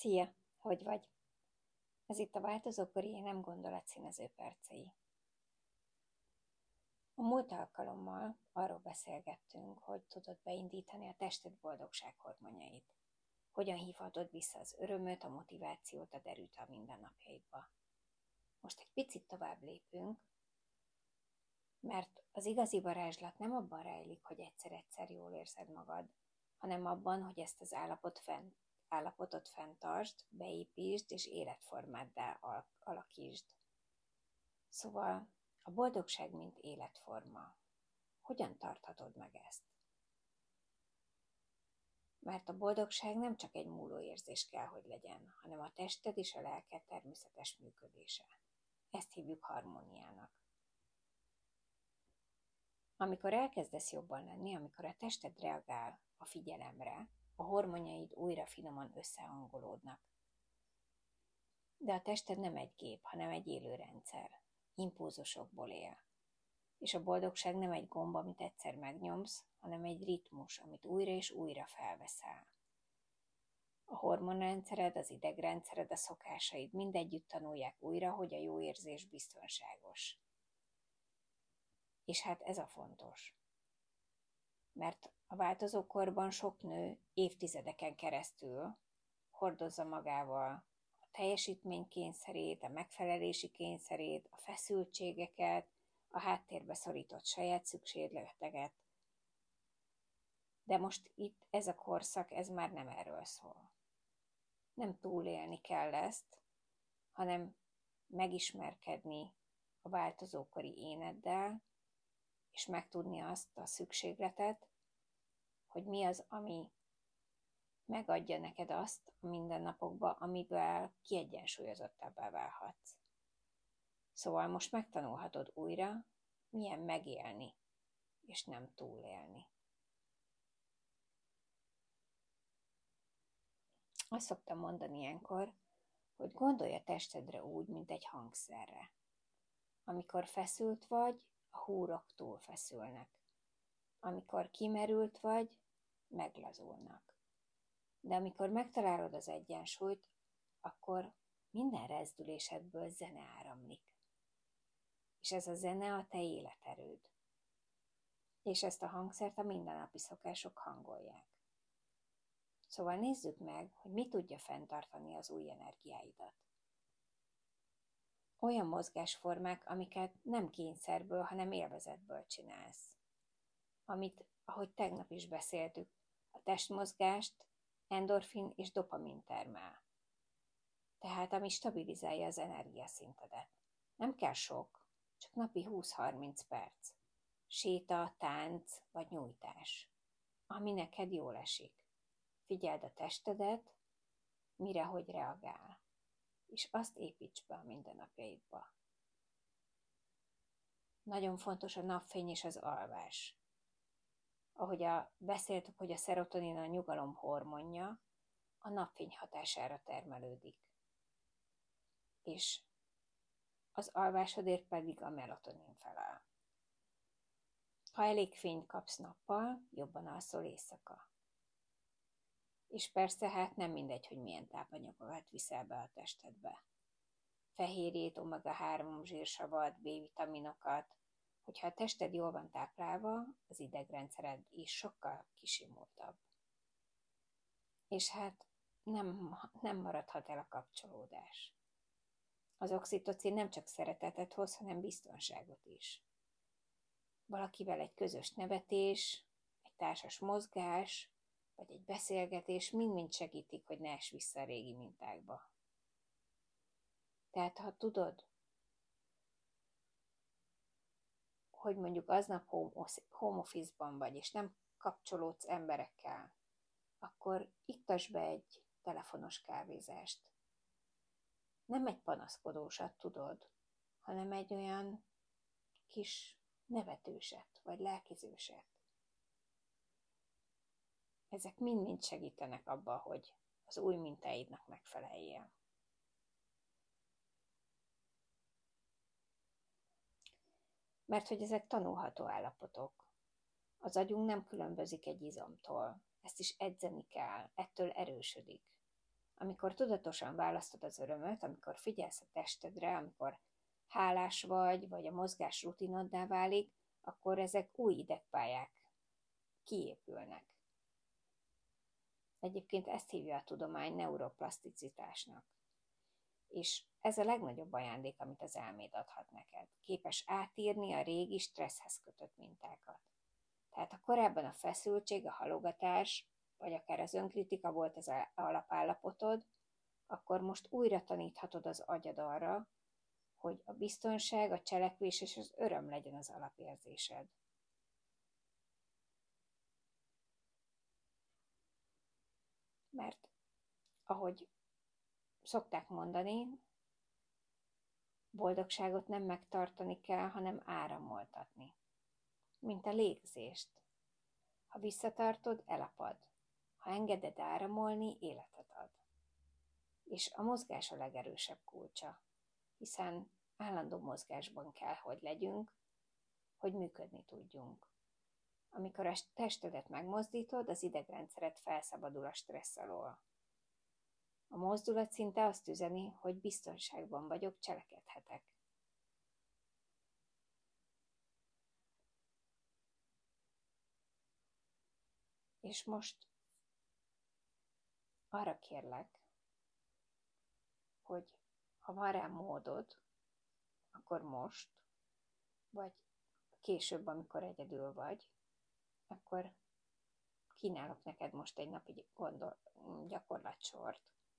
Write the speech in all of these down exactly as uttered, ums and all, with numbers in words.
Szia! Hogy vagy? Ez itt a Változókori Nem Gondolatszínező percei. A múlt alkalommal arról beszélgettünk, hogy tudod beindítani a tested boldogság hormonjait. Hogyan hívhatod vissza az örömöt, a motivációt, a derűt a mindennapjaidba. Most egy picit tovább lépünk, mert az igazi varázslat nem abban rejlik, hogy egyszer-egyszer jól érzed magad, hanem abban, hogy ezt az állapot fent, állapotot fenntartsd, beépítsd és életformáddá alakítsd. Szóval a boldogság mint életforma. Hogyan tarthatod meg ezt? Mert a boldogság nem csak egy múló érzés kell, hogy legyen, hanem a tested és a lelked természetes működése. Ezt hívjuk harmóniának. Amikor elkezdesz jobban lenni, amikor a tested reagál a figyelemre, a hormonjaid újra finoman összehangolódnak. De a tested nem egy gép, hanem egy élő rendszer. Impulzusokból él. És a boldogság nem egy gomb, amit egyszer megnyomsz, hanem egy ritmus, amit újra és újra felveszel. A hormonrendszered, az idegrendszered, a szokásaid mindegyütt tanulják újra, hogy a jó érzés biztonságos. És hát ez a fontos. Mert a változókorban sok nő évtizedeken keresztül hordozza magával a teljesítménykényszerét, a megfelelési kényszerét, a feszültségeket, a háttérbe szorított saját szükségleteket. De most itt ez a korszak, ez már nem erről szól. Nem túlélni kell ezt, hanem megismerkedni a változókori éneddel, és megtudni azt a szükségletet, hogy mi az, ami megadja neked azt a mindennapokban, amivel kiegyensúlyozottabbá válhatsz. Szóval most megtanulhatod újra, milyen megélni, és nem túlélni. Azt szoktam mondani ilyenkor, hogy gondolj a testedre úgy, mint egy hangszerre. Amikor feszült vagy, a húrok túlfeszülnek. Amikor kimerült vagy, meglazulnak. De amikor megtalálod az egyensúlyt, akkor minden rezdülésedből zene áramlik. És ez a zene a te életerőd. És ezt a hangszert a mindennapi szokások hangolják. Szóval nézzük meg, hogy mi tudja fenntartani az új energiáidat. Olyan mozgásformák, amiket nem kényszerből, hanem élvezetből csinálsz. Amit, ahogy tegnap is beszéltük, a testmozgást endorfin és dopamin termel. Tehát ami stabilizálja az energiaszintedet. Nem kell sok, csak napi húsz-harminc perc. Séta, tánc vagy nyújtás. Ami neked jól esik. Figyeld a testedet, mire hogy reagál. És azt építs be a mindennapjaidba. Nagyon fontos a napfény és az alvás. Ahogy a, beszéltük, hogy a szerotonin a nyugalom hormonja, a napfény hatására termelődik. És az alvásodért pedig a melatonin felel. Ha elég fényt kapsz nappal, jobban alszol éjszaka. És persze hát nem mindegy, hogy milyen tápanyagokat viszel be a testedbe. Fehérjét, omega három zsírsavat, B-vitaminokat. Hogyha a tested jól van táplálva, az idegrendszered is sokkal kisimultabb. És hát nem, nem maradhat el a kapcsolódás. Az oxitocin nem csak szeretetet hoz, hanem biztonságot is. Valakivel egy közös nevetés, egy társas mozgás, vagy egy beszélgetés mind-mind segítik, hogy ne ess vissza a régi mintákba. Tehát ha tudod, hogy mondjuk aznap home office-ban vagy, és nem kapcsolódsz emberekkel, akkor iktasd be egy telefonos kávézást. Nem egy panaszkodósat, tudod, hanem egy olyan kis nevetőset, vagy lelkizőset. Ezek mind-mind segítenek abba, hogy az új mintáidnak megfeleljél. Mert hogy ezek tanulható állapotok. Az agyunk nem különbözik egy izomtól. Ezt is edzeni kell, ettől erősödik. Amikor tudatosan választod az örömöt, amikor figyelsz a testedre, amikor hálás vagy, vagy a mozgás rutinoddá válik, akkor ezek új idegpályák kiépülnek. Egyébként ezt hívja a tudomány neuroplaszticitásnak. És ez a legnagyobb ajándék, amit az elméd adhat neked. Képes átírni a régi stresszhez kötött mintákat. Tehát ha korábban a feszültség, a halogatás, vagy akár az önkritika volt az alapállapotod, akkor most újra taníthatod az agyad arra, hogy a biztonság, a cselekvés és az öröm legyen az alapérzésed. Mert ahogy szokták mondani, boldogságot nem megtartani kell, hanem áramoltatni. Mint a légzést. Ha visszatartod, elapad. Ha engeded áramolni, életet ad. És a mozgás a legerősebb kulcsa, hiszen állandó mozgásban kell, hogy legyünk, hogy működni tudjunk. Amikor a testedet megmozdítod, az idegrendszeret felszabadul a stressz alól. A mozdulat szinte azt üzeni, hogy biztonságban vagyok, cselekedhetek. És most arra kérlek, hogy ha van rá módod, akkor most, vagy később, amikor egyedül vagy, akkor kínálok neked most egy napi gondol, gyakorlatsort.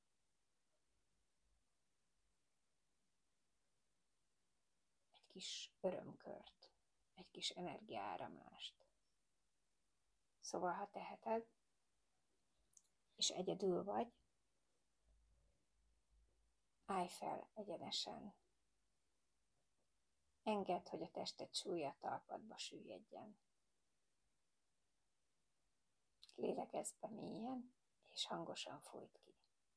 Egy kis örömkört, egy kis energiaáramlást. Szóval, ha teheted, és egyedül vagy, állj fel egyenesen. Engedd, hogy a tested súlya a talpadba süllyedjen. Lélegezz be mélyen, és hangosan fújt ki.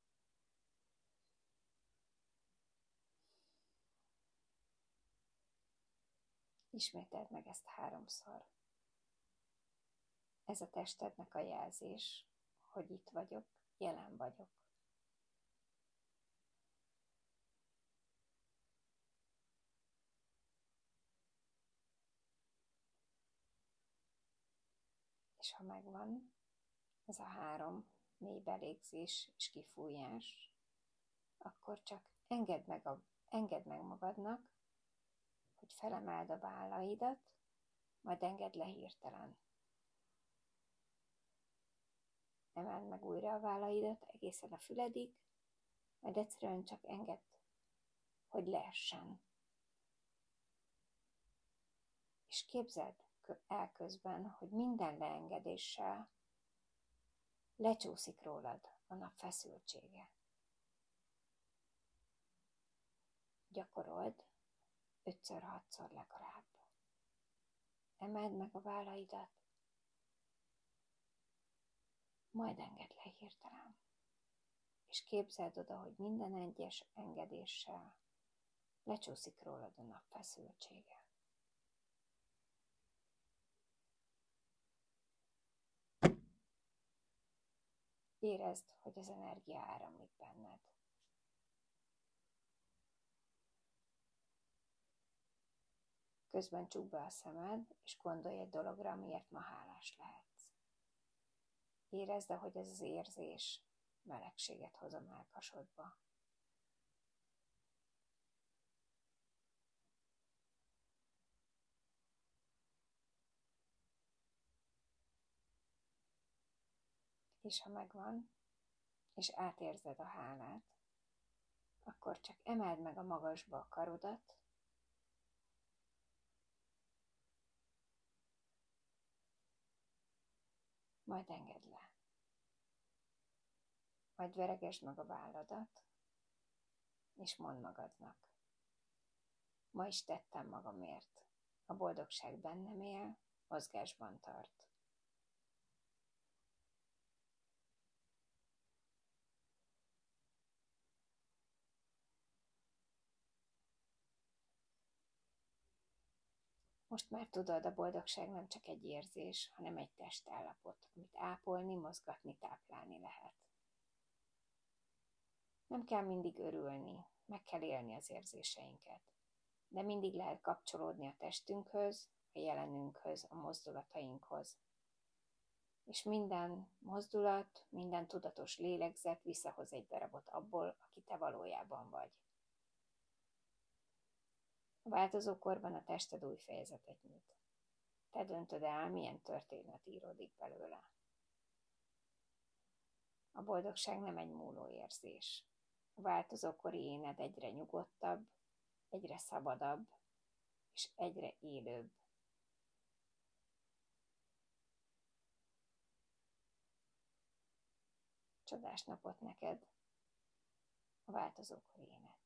Ismételd meg ezt háromszor. Ez a testednek a jelzés, hogy itt vagyok, jelen vagyok. És ha megvan ez a három mély belégzés és kifújás, akkor csak engedd meg, a, engedd meg magadnak, hogy felemeld a vállaidat, majd engedd le hirtelen. Emeld meg újra a vállaidat egészen a füledig, majd egyszerűen csak engedd, hogy leessen. És képzeld el közben, hogy minden leengedéssel lecsúszik rólad a nap feszültsége. Gyakorold ötször-hatszor legalább. Emeld meg a vállaidat, majd engedd le hirtelen. És képzeld oda, hogy minden egyes engedéssel lecsúszik rólad a nap feszültsége. Érezd, hogy az energia áramlik benned. Közben csukd be a szemed, és gondolj egy dologra, amiért ma hálás lehetsz. Érezd, ahogy ez az érzés melegséget hoz a mellkasodba. És ha megvan, és átérzed a hálát, akkor csak emeld meg a magasba a karodat, majd engedd le. Majd veregesd meg a válladat, és mondd magadnak. Ma is tettem magamért. A boldogság bennem él, mozgásban tart. Most már tudod, a boldogság nem csak egy érzés, hanem egy testállapot, amit ápolni, mozgatni, táplálni lehet. Nem kell mindig örülni, meg kell élni az érzéseinket, de mindig lehet kapcsolódni a testünkhöz, a jelenünkhöz, a mozdulatainkhoz. És minden mozdulat, minden tudatos lélegzet visszahoz egy darabot abból, aki te valójában vagy. A változókorban a tested új fejezetet nyit. Te döntöd el, milyen történet íródik belőle. A boldogság nem egy múló érzés. A változókori éned egyre nyugodtabb, egyre szabadabb, és egyre élőbb. Csodás napot neked, a változókori éned.